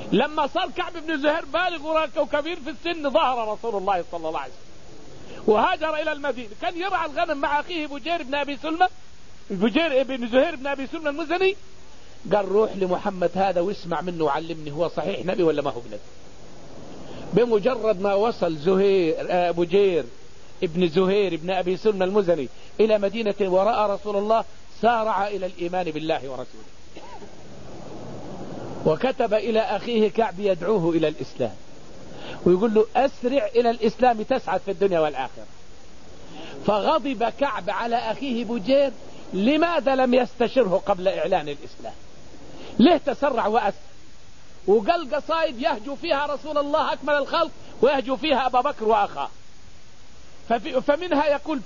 لما صار كعب بن زهير بالغ وكبير في السن ظهر رسول الله صلى الله عليه وسلم وهاجر إلى المدينة. كان يرعى الغنم مع أخيه بجير بن أبي سلمة، بجير بن زهير بن أبي سلمة المزني. قال روح لمحمد هذا واسمع منه وعلمني هو صحيح نبي ولا ما هو بنبي. بمجرد ما وصل بجير ابن زهير ابن أبي سلمة المزني إلى مدينة ورأى رسول الله سارع إلى الإيمان بالله ورسوله، وكتب إلى أخيه كعب يدعوه إلى الإسلام ويقول له أسرع إلى الإسلام تسعد في الدنيا والآخرة. فغضب كعب على أخيه بجير لماذا لم يستشره قبل إعلان الإسلام، ليه تسرع وأسرع، وقال قصائد يهجو فيها رسول الله أكمل الخلق ويهجو فيها أبا بكر وأخاه. فمنها يقول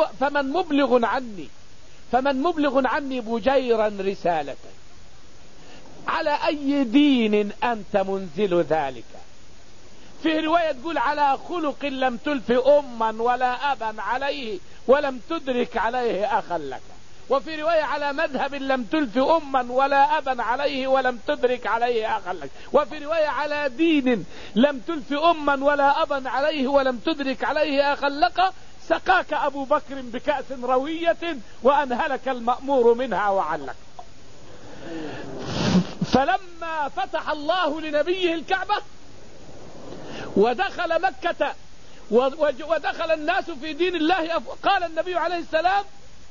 فمن مبلغ عني بجيرا رسالة، على أي دين أنت منزل ذلك. في رواية تقول على خلق لم تلف أما ولا أبا عليه ولم تدرك عليه أخا لك. وفي رواية على مذهب لم تلف أما ولا أبا عليه ولم تدرك عليه أخا لك. وفي رواية على دين لم تلف أما ولا أبا عليه ولم تدرك عليه أخا لك. سقاك أبو بكر بكأس روية وأنهلك المأمور منها وعلك. فلما فتح الله لنبيه الكعبة ودخل مكة ودخل الناس في دين الله، قال النبي عليه السلام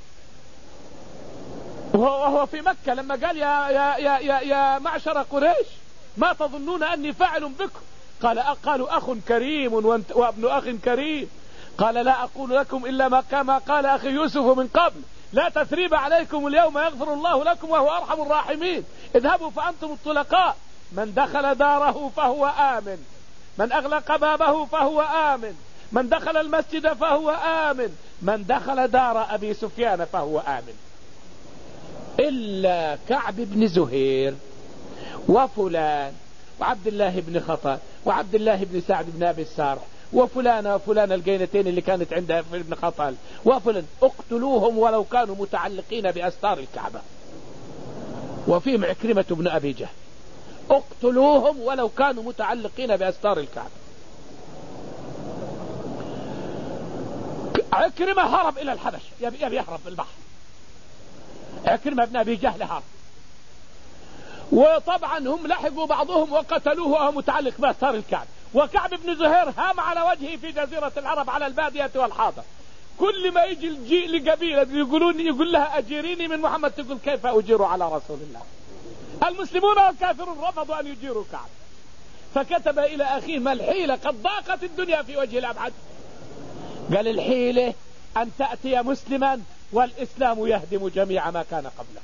وهو في مكة لما قال يا معشر قريش ما تظنون أني فاعل بكم؟ قالوا أخ كريم وابن أخ كريم. قال لا أقول لكم إلا ما قال أخي يوسف من قبل، لا تثريب عليكم اليوم يغفر الله لكم وهو أرحم الراحمين. اذهبوا فأنتم الطلقاء، من دخل داره فهو آمن، من أغلق بابه فهو آمن، من دخل المسجد فهو آمن، من دخل دار أبي سفيان فهو آمن، إلا كعب بن زهير وفلان وعبد الله بن خطأ وعبد الله بن سعد بن أبي السارح وفلان الجينتين اللي كانت عند ابن خطل وفلان، اقتلوهم ولو كانوا متعلقين بأستار الكعبة. وفيهم عكرمة بن أبي جهل، اقتلوهم ولو كانوا متعلقين بأستار الكعبة. عكرمة هرب إلى الحبش، يبي يهرب بالبحر. عكرمة بن أبي جهل هرب، وطبعا هم لحقوا بعضهم وقتلوه وهو متعلق بأستار الكعبة. وكعب بن زهير هام على وجهه في جزيرة العرب على البادية والحاضر. كل ما يجي الجيء لقبيلة يقول لها أجيريني من محمد، تقول كيف أجير على رسول الله؟ المسلمون والكافرون رفضوا أن يجيروا كعب. فكتب إلى أخيه ما الحيلة؟ قد ضاقت الدنيا في وجه الأبعد. قال الحيلة أن تأتي مسلما والإسلام يهدم جميع ما كان قبله.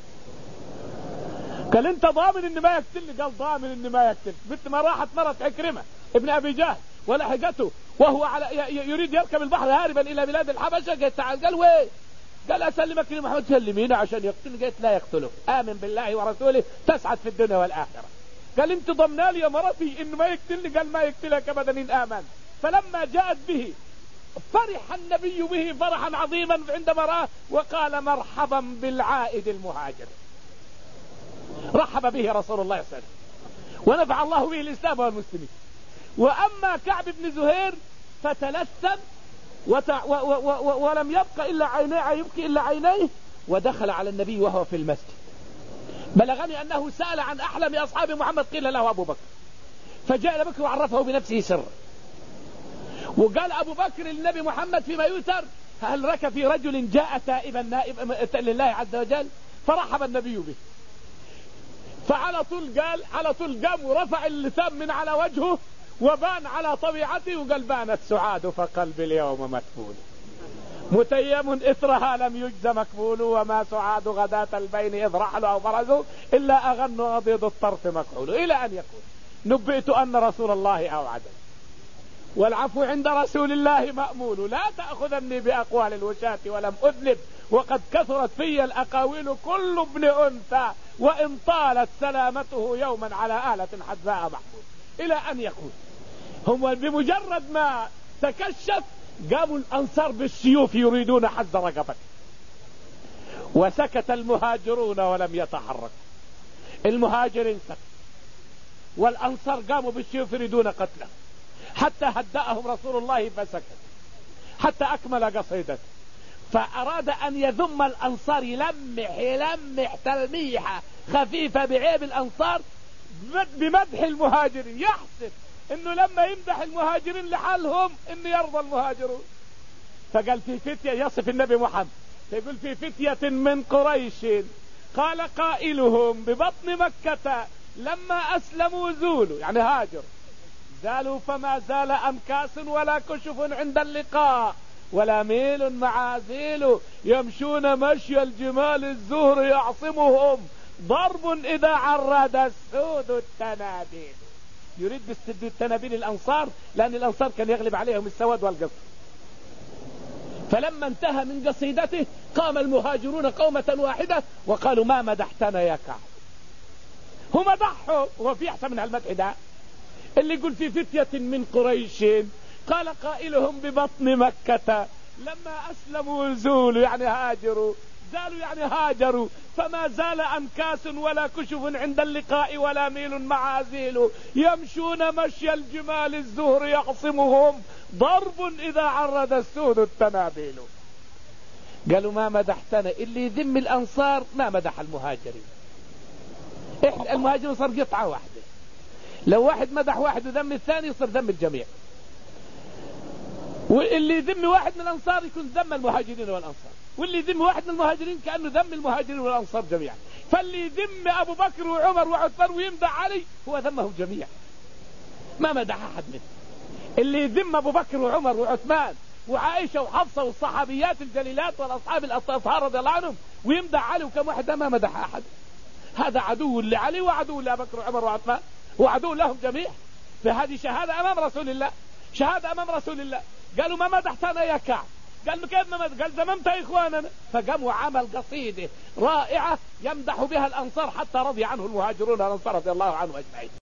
قال انت ضامن ان ما يقتلني؟ قال ضامن ان ما يقتل. مثل ما راحت مرت عكرمة ابن ابي جهل ولحقته وهو يريد يركب البحر هاربا الى بلاد الحبشة. قالت تعال. قال وين؟ قال اسلمك لمحمد. سلمينه عشان يقتلني. قالت لا يقتله، امن بالله ورسوله تسعد في الدنيا والاخرة. قال انت ضمنالي يا مرتي انه ما يقتلني؟ قال ما يقتلك ابدا ان امن. فلما جاءت به فرح النبي به فرحا عظيما عندما رآه وقال مرحبا بالعائد المهاجر. رحب به رسول الله صلى الله عليه وسلم ونفع الله به الإسلام والمسلمين. وأما كعب بن زهير فتلثم ولم يبقى إلا عينيه ودخل على النبي وهو في المسجد. بلغني أنه سأل عن أحلم أصحاب محمد، قيل له أبو بكر، فجاء أبو بكر وعرفه بنفسه سرا. وقال أبو بكر للنبي محمد فيما يؤثر هل رك في رجل جاء تائبا نائبا لله عز وجل؟ فرحب النبي به. فعلى طول قام ورفع اللثام من على وجهه وبان على طبيعته وقال بانت سعاد فقلبي اليوم مكفول، متيم إثرها لم يجز مكفول، وما سعاد غداة البين إذ رحلوا أو برزوا إلا أغن غضيض الطرف مكحول. إلى أن يقول نبئت أن رسول الله أوعدني والعفو عند رسول الله مأمول، لا تأخذني بأقوال الوشاة ولم أذنب، وقد كثرت في الأقاويل كل ابن أنثى وإن طالت سلامته يوما على آلة حدثاء محمود. إلى أن يقول هم بمجرد ما تكشف قاموا الأنصار بالسيوف يريدون حز رقبته، وسكت المهاجرون ولم يتحركوا. المهاجرين سكت والأنصار قاموا بالسيوف يريدون قتله، حتى هدأهم رسول الله فسكت حتى أكمل قصيدته. فأراد أن يذم الأنصار، يلمح تلميحة خفيفة بعيب الأنصار بمدح المهاجرين، يحسب انه لما يمدح المهاجرين لحالهم انه يرضى المهاجرون. فقال في فتية، يصف النبي محمد يقول في فتية من قريش قال قائلهم ببطن مكة لما أسلموا زولوا، يعني هاجر، زالوا فما زال أنكاس ولا كشف عند اللقاء ولا ميل مع زيل، يمشون مشي الجمال الزهر يعصمهم ضرب إذا عرد السود التنابيل. يريد بالسد التنابيل الأنصار، لأن الأنصار كان يغلب عليهم السواد والقصر. فلما انتهى من قصيدته قام المهاجرون قومة واحدة وقالوا ما مدحتنا يا كعب. هم مدحوا، وفي أحسن من المدح ده؟ اللي يقول في فتية من قريش قال قائلهم ببطن مكة لما أسلموا زولوا، يعني هاجروا، زالوا يعني هاجروا، فما زال أنكاس ولا كشف عند اللقاء ولا ميل مع زيل، يمشون مشي الجمال الزهر يعصمهم ضرب إذا عرد السود التنابيل. قالوا ما مدحتنا. اللي يذم الأنصار ما مدح المهاجرين. إحنا المهاجرين صار قطعة واحدة، لو واحد مدح واحد وذم الثاني يصير ذم الجميع. واللي يذم واحد من الأنصار يكون ذم المهاجرين والأنصار، واللي يذم واحد من المهاجرين كأنه ذم المهاجرين والأنصار جميعا. فاللي يذم أبو بكر وعمر وعثمان ويمدح علي هو ذمهم جميعا، ما مدح أحد منهم. اللي يذم أبو بكر وعمر وعثمان وعائشة وحفصة والصحابيات الجليلات والأصحاب الأطهار رضي الله عنهم ويمدح علي وكم واحد، ما مدح أحد. هذا عدو لعلي وعدو لأبو بكر وعمر وعثمان وعدو لهم جميع. فهذه شهادة أمام رسول الله، شهادة أمام رسول الله. قالوا ما مدحتنا يا كعب. قال له كيف ما مدح؟ قال ذممت إخواننا. فقام وعمل قصيدة رائعة يمدح بها الأنصار حتى رضي عنه المهاجرون والأنصار رضي الله عنهم أجمعين.